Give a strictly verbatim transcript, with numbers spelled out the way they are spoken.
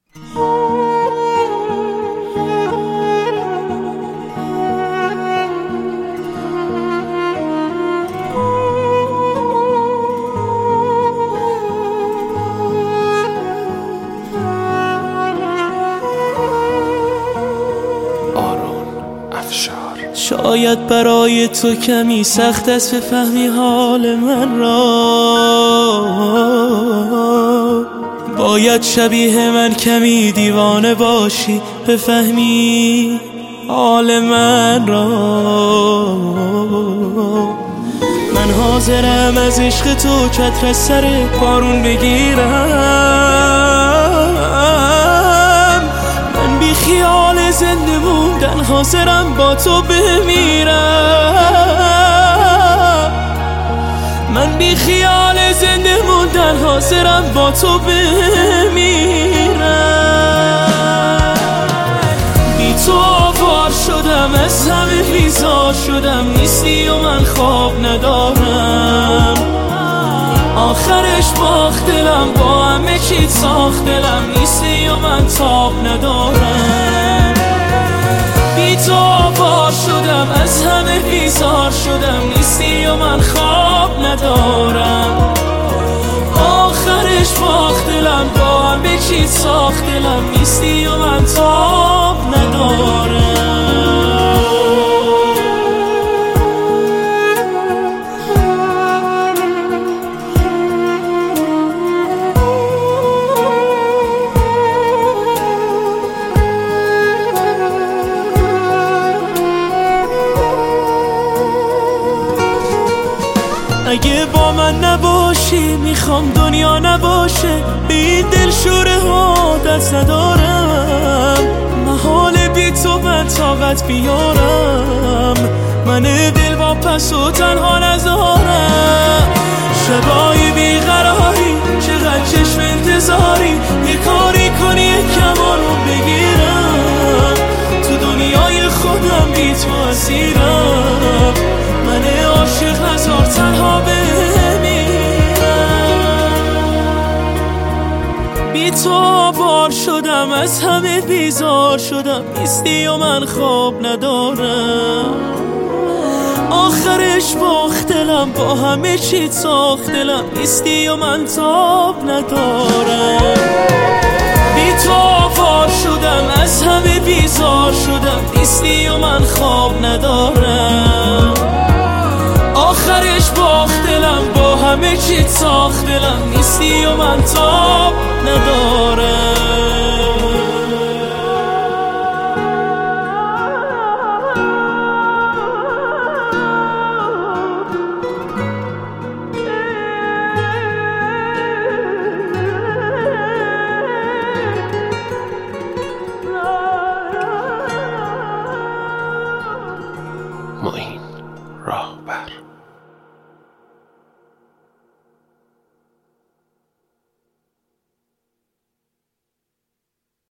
شاید برای تو کمی سخت است بفهمی حال من را، باید شبیه من کمی دیوانه باشی بفهمی حال من را. من حاضرم از عشق تو چتر از سر بارون بگیرم، من بی خیال زنده موندن حاضرم با تو بمیرم، من بی خیال زنده موندن حاضرم با تو بمیرم. بی تو آوار شدم، از همه بیزار شدم، نیستی و من خواب ندارم، آخرش باخت دلم، با همه چی ساخت دلم، نیستی و من تاب ندارم. بی تو آوار شدم، از همه بیزار شدم، نیستی و من خواب ندارم، آخرش باخت دلم، با همه چی ساخت دلم، نیستی و من تاب ندارم. اگه با من نباشی میخوام دنیا نباشه، به این دلشوره ها دست ندارم، محال بی تو من طاقت بیارم، من دل با پس و تنها نذارم. شبای بیقراری چقدر چشم انتظاری، یه کاری کنی یه کمارو بگیرم، تو دنیای خودم بی تو اسیرم، من عاشق هزار تنها بمیرم. بی تو آوار شدم، از همه بیزار شدم، نیستی و من خواب ندارم، آخرش باخت دلم، با همه چی ساخت دلم، نیستی و من تاب ندارم. بی تو آوار شدم، از همه بیزار شدم، نیستی و من خواب ندارم، آخرش باخت دلم، با همه چی ساخت دلم، نیستی و من تاب ندارم. معین راهبر.